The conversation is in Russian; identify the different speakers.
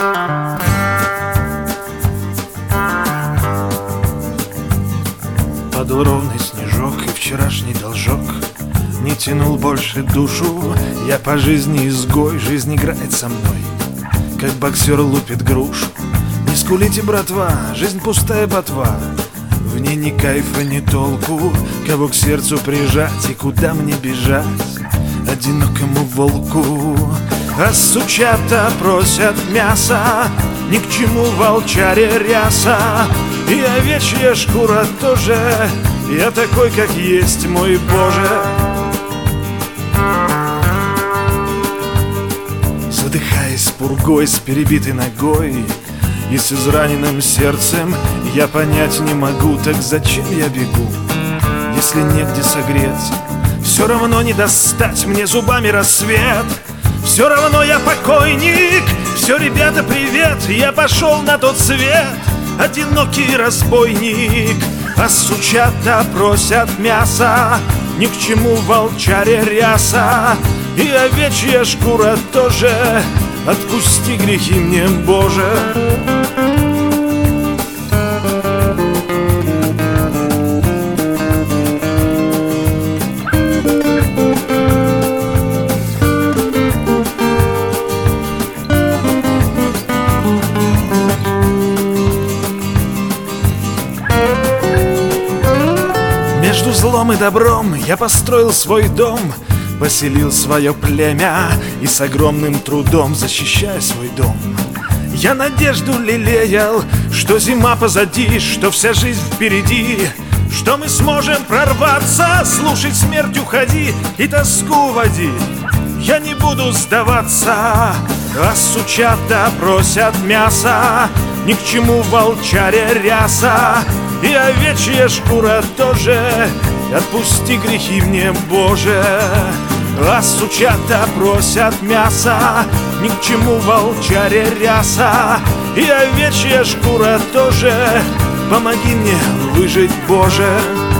Speaker 1: Падал ровный снежок, и вчерашний должок не тянул больше душу. Я по жизни изгой, жизнь играет со мной, как боксер лупит грушу. Не скулите, братва, жизнь пустая ботва, в ней ни кайфа, ни толку. Кого к сердцу прижать и куда мне бежать одинокому волку? А сучата просят мяса, ни к чему волчаре ряса. И овечья шкура тоже, я такой, как есть, мой Боже. Задыхаясь пургой, с перебитой ногой и с израненным сердцем, я понять не могу, так зачем я бегу, если негде согреться? Все равно не достать мне зубами рассвет, все равно я покойник. Все, ребята, привет, я пошел на тот свет, одинокий разбойник. А сучата просят мяса, ни к чему волчаре ряса. И овечья шкура тоже, отпусти грехи мне, Боже. Между злом и добром я построил свой дом, поселил свое племя и с огромным трудом защищая свой дом. Я надежду лелеял, что зима позади, что вся жизнь впереди, что мы сможем прорваться, слушать смерть уходи и тоску води. Я не буду сдаваться, а сучата просят мяса, ни к чему волчаре ряса. И овечья шкура тоже, отпусти грехи мне, Боже. А сучата просят мяса, ни к чему волчаре ряса. И овечья шкура тоже, помоги мне выжить, Боже.